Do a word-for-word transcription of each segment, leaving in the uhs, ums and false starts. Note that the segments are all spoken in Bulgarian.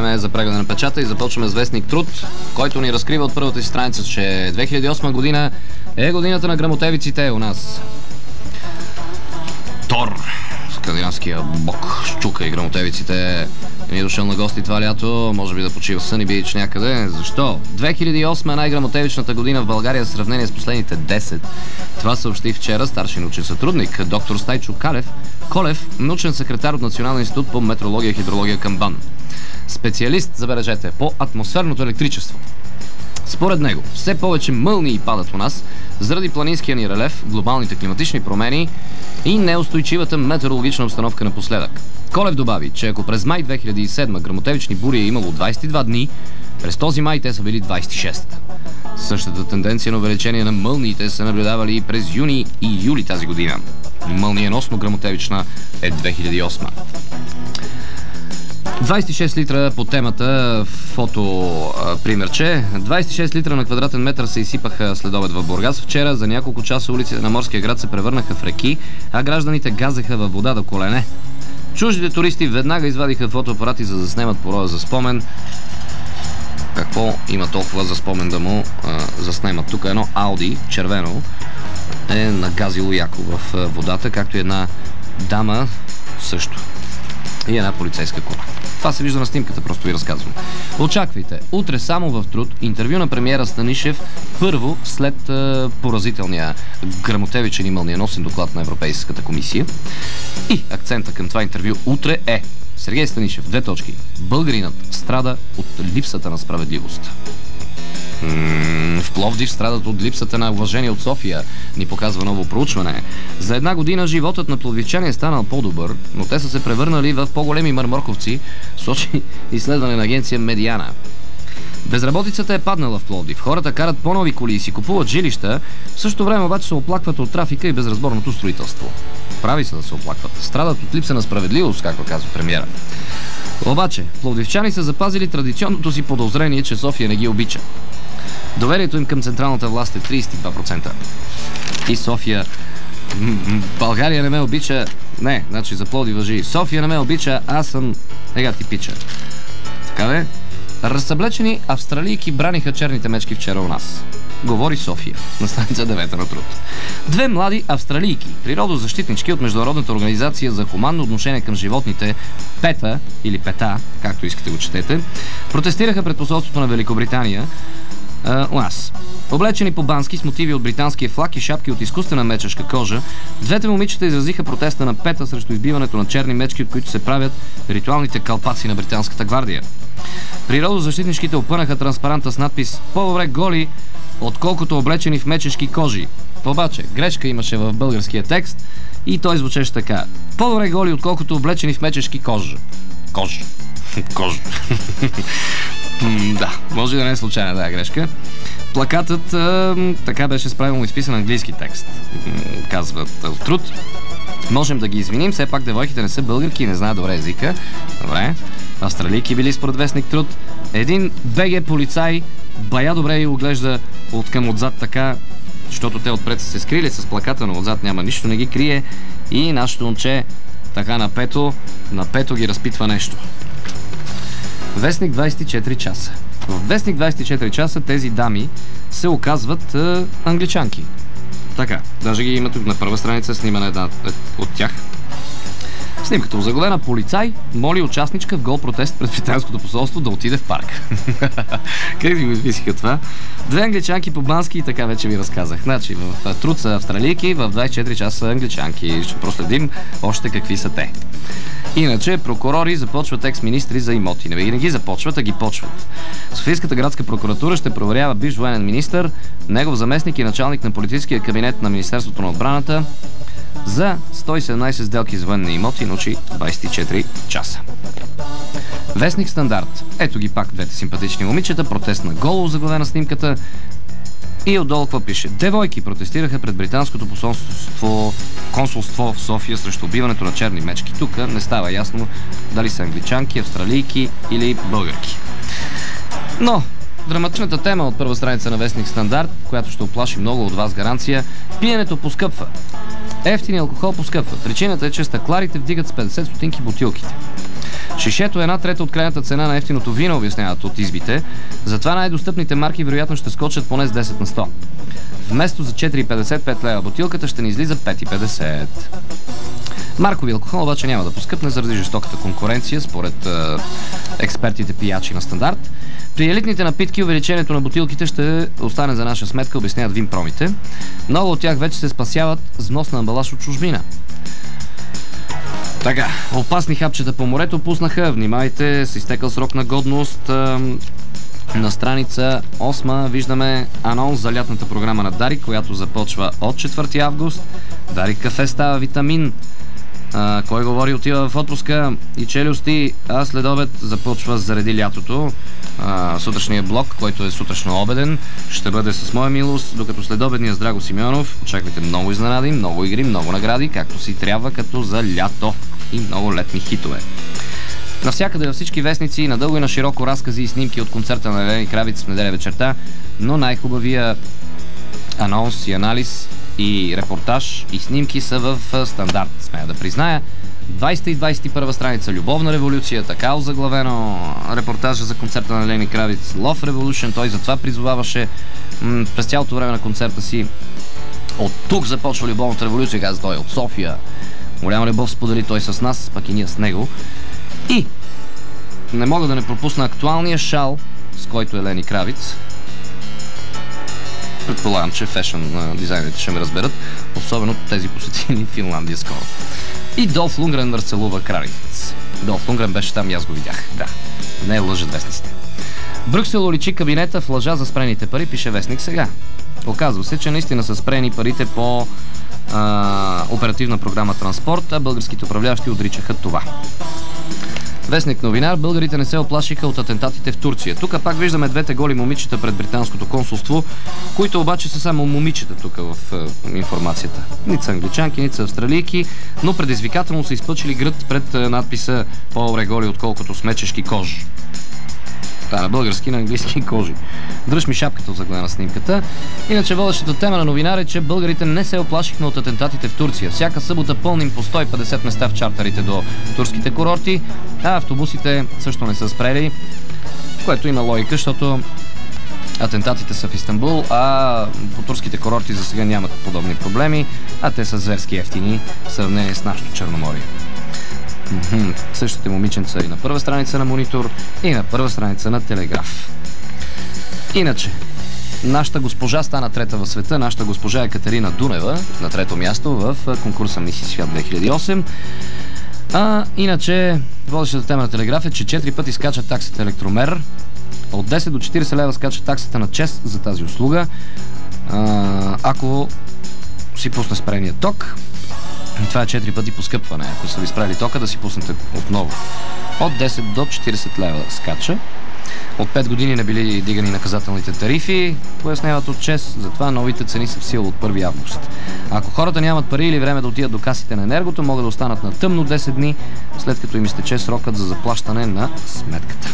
Време е за преглед на печата и започваме с вестник Труд, който ни разкрива от първата си страница, че две хиляди и осма година е годината на грамотевиците у нас. Тор, скандинавския бог, щука и грамотевиците, не е дошъл на гости това лято, може би да почива в Съни Бич някъде. Защо? две хиляди и осма е най-грамотевичната година в България в сравнение с последните десет. Това съобщи вчера старши научен сътрудник, доктор Стайчо Калев, Колев, научен секретар от Националния институт по метеорология и хидрология към БАН. Специалист, забележете, по атмосферното електричество. Според него, все повече мълнии падат у нас заради планинския ни релеф, глобалните климатични промени и неустойчивата метеорологична обстановка напоследък. Колев добави, че ако през май две хиляди и седма грамотевични бури е имало двадесет и два дни, през този май те са били двадесет и шест. Същата тенденция на увеличение на мълниите са наблюдавали и през юни и юли тази година. Мълниеносно грамотевична е две хиляди и осма. двадесет и шест литра по темата фото а, примерче. двадесет и шест литра на квадратен метър се изсипаха след обед в Бургас. Вчера за няколко часа улиците на морския град се превърнаха в реки, а гражданите газеха във вода до колене. Чуждите туристи веднага извадиха фотоапарати, за да заснемат пороя за спомен. Какво има толкова за спомен да му а, заснемат? Тук едно Ауди, червено, е нагазило яко в а, водата, както и една дама също. И една полицейска кола. Това се вижда на снимката, просто ви разказвам. Очаквайте, утре само в Труд, интервю на премиера Станишев, първо след е, поразителния грамотевичен и мълниеносен доклад на Европейската комисия. И акцента към това интервю утре е Сергей Станишев, две точки. Българинът страда от липсата на справедливост. В Пловдив страдат от липсата на уважение от София, ни показва ново проучване. За една година животът на пловдивчани е станал по-добър, но те са се превърнали в по-големи мърморковци, сочи изследване на агенция Медиана. Безработицата е паднала в Пловдив. Хората карат по-нови коли и си купуват жилища, в същото време обаче се оплакват от трафика и безразборното строителство. Прави се да се оплакват. Страдат от липса на справедливост, както казва премиера. Обаче, пловдивчани са запазили традиционното си подозрение, че София не ги обича. Доверието им към централната власт е тридесет и два процента. И София... България не ме обича... Не, значи за Пловдив важи. София не ме обича, аз съм... Ега ти пича. Така бе? Разсъблечени австралийки браниха черните мечки вчера у нас. Говори София, на страница девета на Труд. Две млади австралийки, природозащитнички от Международната организация за хуманно отношение към животните, ПЕТА или ПЕТА, както искате го четете, протестираха пред посолството на Великобритания а, у нас. Облечени по бански с мотиви от британския флаг и шапки от изкуствена мечешка кожа, двете момичета изразиха протеста на ПЕТА срещу избиването на черни мечки, от които се правят ритуалните калпаци на британската гвардия. Природозащитничките опънаха транспаранта с надпис „По-добре голи, отколкото облечени в мечешки кожи“. Обаче, грешка имаше в българския текст и той звучеше така: „По-добре голи, отколкото облечени в мечешки кожа“. Кожа. Кожа. Да, може да не е случайна тази грешка. Плакатът а, така беше с правилно изписан английски текст, казват от Труд. Можем да ги извиним, все пак девойките не са българки и не знаят добре езика. Добре. Австралийки били според вестник Труд. Един БГ полицай бая добре и оглежда от към отзад така, защото те отпред са се скрили с плаката, но отзад няма нищо, не ги крие. И нашето момче така на пето, на пето ги разпитва нещо. Вестник двадесет и четири часа. В Вестник двадесет и четири часа тези дами се оказват а, англичанки. Така, даже ги има тук на първа страница снимана една от тях. Снимката озаглавена: полицай моли участничка в гол протест пред британското посолство да отиде в парк. Как ви го изписаха това? Две англичанки по бански и така вече ви разказах. Значи в Труд са австралийки, в двадесет и четири часа са англичанки. Ще проследим още какви са те. Иначе прокурори започват екс-министри за имоти. Не ги започват, а ги почват. Софийската градска прокуратура ще проверява бивш военен министър, негов заместник и началник на политическия кабинет на Министерството на отбраната за сто и седемнадесет сделки с военни имоти, научи двадесет и четири часа. Вестник Стандарт. Ето ги пак двете симпатични момичета, протест на голо, заглавена снимката. И отдолу какво пише? Девойки протестираха пред британското посолство, консулство в София срещу убиването на черни мечки. Тук не става ясно дали са англичанки, австралийки или българки. Но драматичната тема от първа страница на Вестник Стандарт, която ще оплаши много от вас гаранция: пиенето поскъпва. Ефтини алкохол поскъпва. Причината е, че стъкларите вдигат с петдесет стотинки бутилките. Шишето е една трета от крайната цена на ефтиното вино, обясняват от избите. Затова най-достъпните марки вероятно ще скочат поне с десет на сто. Вместо за четири и петдесет пет лева бутилката ще ни излиза пет и петдесет. Маркови алкохол обаче няма да поскъпне заради жестоката конкуренция, според е, експертите пиячи на Стандарт. При елитните напитки увеличението на бутилките ще остане за наша сметка, обясняват винпромите. Много от тях вече се спасяват с внос на амбалаж от чужбина. Така, опасни хапчета по морето пуснаха. Внимайте, с изтекал срок на годност. На страница осма виждаме анонс за лятната програма на Дарик, която започва от четвърти август. Дарик кафе става витамин. А, кой говори отива в отпуска и челюсти, а след обед започва заради лятото. А, сутрешния блок, който е сутрешно обеден, ще бъде с моя милост, докато следобедния с Драго Симеонов. Очаквайте много изненади, много игри, много награди, както си трябва като за лято, и много летни хитове. Навсякъде във всички вестници, надълго и на широко разкази и снимки от концерта на Елени Кравиц в неделя вечерта, но най-хубавия анонс и анализ и репортаж и снимки са в Стандарт, смея да призная. двайсета и двайсет и първа страница Любовна революция, така озаглавено репортажа за концерта на Елени Кравиц Love Revolution. Той затова призоваваше м- през цялото време на концерта си: от тук започва Любовната революция, каза той, от София. Голяма любов сподели той с нас, пък и ние с него. И не мога да не пропусна актуалния шал, с който Елени Кравиц. Предполагам, че фешън дизайнерите ще ме разберат, особено тези посетили Финландия скоро. И Долф Лунгрен разцелува Кравиц. Долф Лунгрен беше там и аз го видях. Да, не лъжат вестниците. Брюксел уличи кабинета в лъжа за спрените пари, пише вестник сега. Оказва се, че наистина са спрени парите по а, оперативна програма Транспорт, а българските управляващи отричаха това. Вестник новинар: българите не се оплашиха от атентатите в Турция. Тук пак виждаме двете голи момичета пред британското консулство, които обаче са само момичета тук в е, информацията. Нито са англичанки, нито са австралийки, но предизвикателно са изпъчили гръд пред е, надписа "По-добре голи, отколкото смечешки кожи". Да, на български, на английски кожи. Дръж ми шапката от заглавия на снимката. Иначе водещата тема на новинар е, че българите не се оплашихме от атентатите в Турция. Всяка събота пълним по сто и петдесет места в чартерите до турските курорти, а автобусите също не са спрели, което има логика, защото атентатите са в Истанбул, а по турските курорти за сега нямат подобни проблеми, а те са зверски ефтини в сравнение с нашото Черноморие. Mm-hmm. Същите момиченца и на първа страница на Монитор, и на първа страница на Телеграф. Иначе, нашата госпожа стана трета в света. Нашата госпожа е Катерина Дунева, на трето място в конкурса Миси Свят две хиляди и осем. А иначе, водещата тема на Телеграф е, че четири пъти скача таксата електромер. От десет до четирийсет лева скача таксата на ЧЕЗ за тази услуга. А, ако си пусне спрения ток, това е четири пъти поскъпване. Ако са ви спрели тока, да си пуснете отново. От десет до четирийсет лева скача. От пет години не били дигани наказателните тарифи, поясняват от ЧЕЗ, затова новите цени са в сила от първи август. Ако хората нямат пари или време да отидат до касите на енергото, могат да останат на тъмно десет дни, след като им изтече срокът за заплащане на сметката.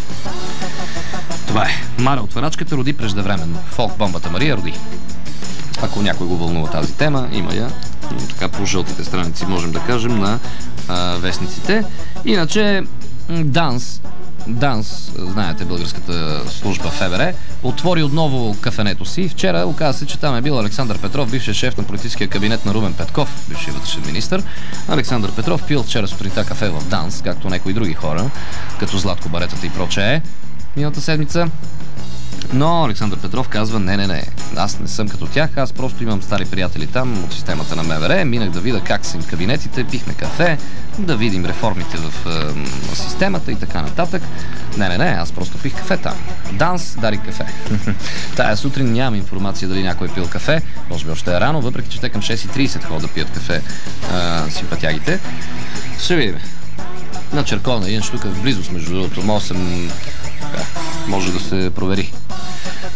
Това е. Мара от Варачката роди преждевременно. Фолк бомбата Мария роди. Ако някой го вълнува тази тема, има я така по жълтите страници, можем да кажем, на а, вестниците. Иначе ДАНС, ДАНС, знаете, българската служба ФБР, отвори отново кафенето си. Вчера оказа се, че там е бил Александър Петров, бившият шеф на политическия кабинет на Румен Петков, бившият вътрешен министър. Александър Петров пил вчера сутринта кафе в ДАНС, както някои други хора, като Златко Баретата и прочее, миналата седмица. Но Александър Петров казва: не, не, не, аз не съм като тях, аз просто имам стари приятели там от системата на МВР, минах да видя как са им кабинетите, пихме кафе, да видим реформите в е, системата и така нататък. Не, не, не, аз просто пих кафе там. ДАНС, Дарик кафе. Тая сутрин нямам информация дали някой е пил кафе, може би още е рано, въпреки че те към шест и трийсет ходят да пият кафе е, симпатягите. Ще видим. На Черковна, иначе тук в близост, между другото, може да се провери.